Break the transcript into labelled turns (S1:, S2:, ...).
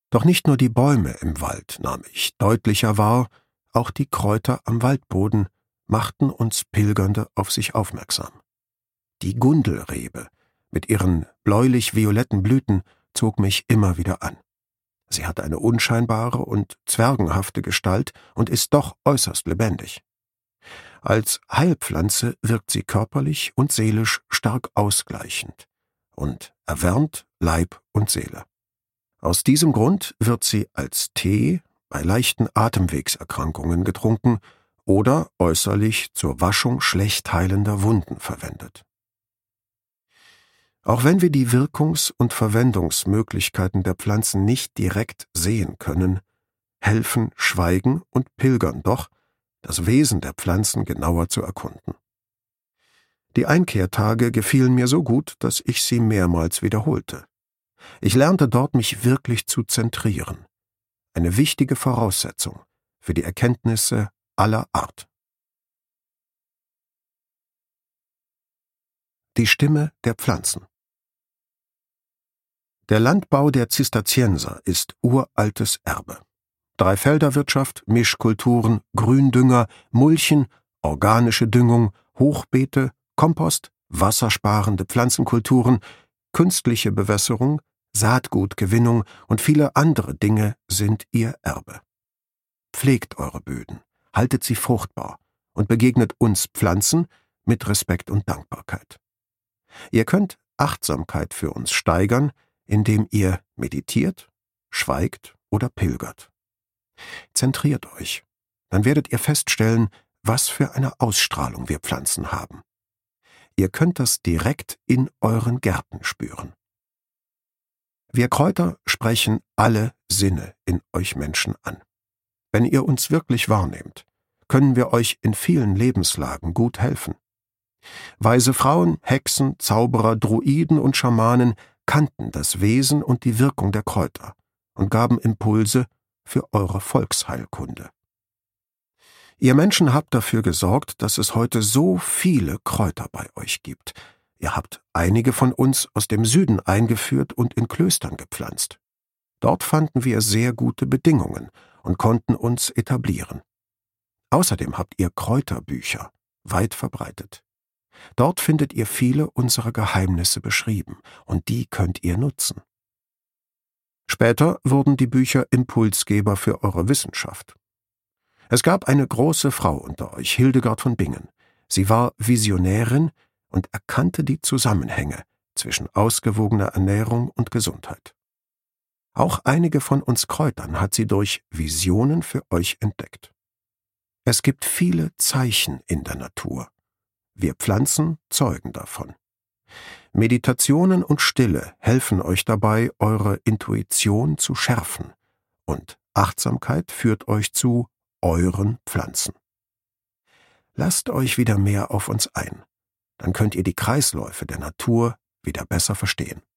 S1: Doch nicht nur die Bäume im Wald nahm ich deutlicher wahr, auch die Kräuter am Waldboden machten uns Pilgernde auf sich aufmerksam. Die Gundelrebe mit ihren bläulich-violetten Blüten zog mich immer wieder an. Sie hat eine unscheinbare und zwergenhafte Gestalt und ist doch äußerst lebendig. Als Heilpflanze wirkt sie körperlich und seelisch stark ausgleichend und erwärmt Leib und Seele. Aus diesem Grund wird sie als Tee bei leichten Atemwegserkrankungen getrunken oder äußerlich zur Waschung schlecht heilender Wunden verwendet. Auch wenn wir die Wirkungs- und Verwendungsmöglichkeiten der Pflanzen nicht direkt sehen können, helfen Schweigen und Pilgern doch, das Wesen der Pflanzen genauer zu erkunden. Die Einkehrtage gefielen mir so gut, dass ich sie mehrmals wiederholte. Ich lernte dort, mich wirklich zu zentrieren. Eine wichtige Voraussetzung für die Erkenntnisse aller Art. Die Stimme der Pflanzen. Der Landbau der Zisterzienser ist uraltes Erbe. Dreifelderwirtschaft, Mischkulturen, Gründünger, Mulchen, organische Düngung, Hochbeete, Kompost, wassersparende Pflanzenkulturen, künstliche Bewässerung, Saatgutgewinnung und viele andere Dinge sind ihr Erbe. Pflegt eure Böden, haltet sie fruchtbar und begegnet uns Pflanzen mit Respekt und Dankbarkeit. Ihr könnt Achtsamkeit für uns steigern, indem ihr meditiert, schweigt oder pilgert. Zentriert euch, dann werdet ihr feststellen, was für eine Ausstrahlung wir Pflanzen haben. Ihr könnt das direkt in euren Gärten spüren. Wir Kräuter sprechen alle Sinne in euch Menschen an. Wenn ihr uns wirklich wahrnehmt, können wir euch in vielen Lebenslagen gut helfen. Weise Frauen, Hexen, Zauberer, Druiden und Schamanen kannten das Wesen und die Wirkung der Kräuter und gaben Impulse für eure Volksheilkunde. Ihr Menschen habt dafür gesorgt, dass es heute so viele Kräuter bei euch gibt. Ihr habt einige von uns aus dem Süden eingeführt und in Klöstern gepflanzt. Dort fanden wir sehr gute Bedingungen und konnten uns etablieren. Außerdem habt ihr Kräuterbücher weit verbreitet. Dort findet ihr viele unserer Geheimnisse beschrieben, und die könnt ihr nutzen. Später wurden die Bücher Impulsgeber für eure Wissenschaft. Es gab eine große Frau unter euch, Hildegard von Bingen. Sie war Visionärin und erkannte die Zusammenhänge zwischen ausgewogener Ernährung und Gesundheit. Auch einige von uns Kräutern hat sie durch Visionen für euch entdeckt. Es gibt viele Zeichen in der Natur. Wir Pflanzen zeugen davon. Meditationen und Stille helfen euch dabei, eure Intuition zu schärfen, und Achtsamkeit führt euch zu euren Pflanzen. Lasst euch wieder mehr auf uns ein, dann könnt ihr die Kreisläufe der Natur wieder besser verstehen.